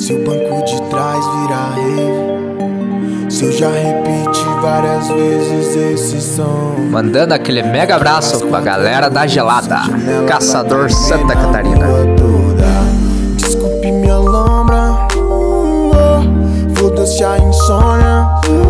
Se o banco de trás virar rave, se eu já repeti várias vezes esse som. Mandando aquele mega abraço pra galera da Gelada, Caçador Santa Catarina. Desculpe minha lombra, foda-se a insônia,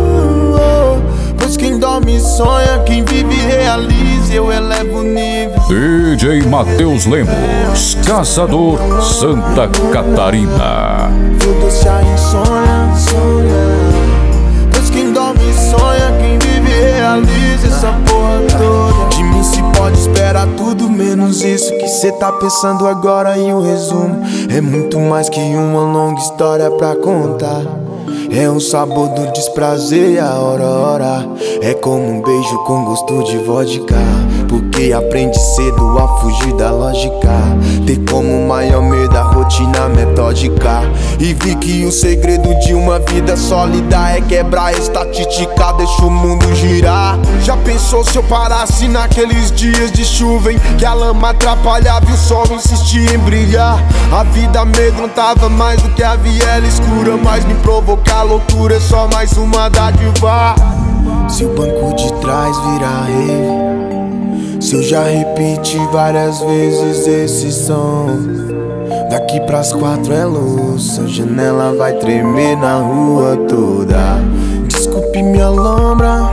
pois quem dorme sonha, quem vive realiza, eu elevo o nível. DJ Matheus Lemos, Caçador Santa Catarina. Foda-se a insônia, pois quem dorme sonha, quem vive realiza essa porra toda. De mim se pode esperar tudo menos isso que cê tá pensando agora. E o resumo é muito mais que uma longa história pra contar. É o sabor do desprazer e a hora. É como um beijo com gosto de vodka, porque aprende cedo a fugir da lógica. Ter como maior medo a rotina metódica. E vi que o segredo de uma vida sólida é quebrar a estatística, deixa o mundo girar. Já pensou se eu parasse naqueles dias de chuva em que a lama atrapalhava e o sol insistia em brilhar? A vida amedrontava mais do que a viela escura, mas me provocar loucura é só mais uma dádiva. Se o banco de trás virar rave, se eu já repeti várias vezes esse som. Daqui pras 4 é luz, a janela vai tremer na rua toda. Desculpe minha lombra,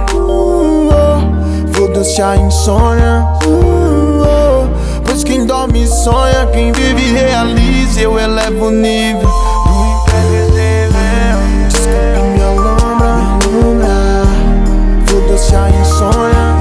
foda-se a insônia, pois quem dorme sonha, quem vive realiza, eu elevo o nível do imprevisível. Desculpe minha lombra, foda-se a insônia,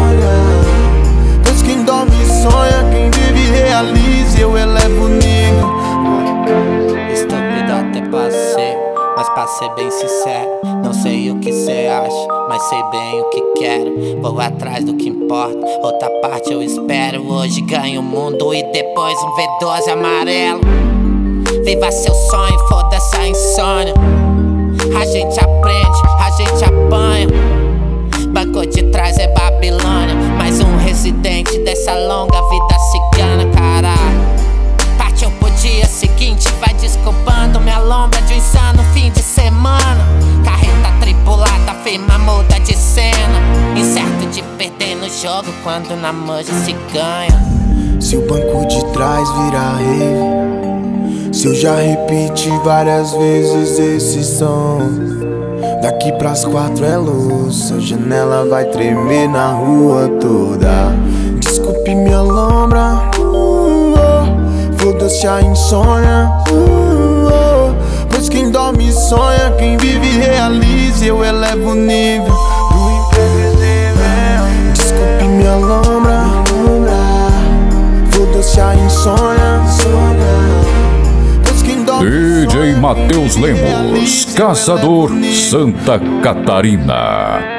pois quem dorme sonha, quem vive realiza, eu elevo o nível. Estúpido até passei, mas pra ser bem sincero, não sei o que cê acha, mas sei bem o que quero. Vou atrás do que importa, outra parte eu espero. Hoje ganho o mundo e depois um V12 amarelo. Viva seu sonho, foda-se a insônia. A gente aprende, a gente apanha. Banco de trás é Babilônia, mais um residente dessa longa vida cigana, caralho. Partiu pro dia seguinte, vai desculpando minha lombra de um insano fim de semana. Carreta tripulada, firma muda de cena. Incerto de perder no jogo quando na manja se ganha. Se o banco de trás virar rave, se eu já repeti várias vezes esse som. Daqui pras 4 é luz, a janela vai tremer na rua toda. Desculpe minha lombra, foda-se a insônia, pois quem dorme sonha, quem vive realiza, eu elevo o nível do imprevisível. Desculpe minha lombra, foda-se a insônia, pois quem dorme DJ Matheus Lemos, Caçador Santa Catarina.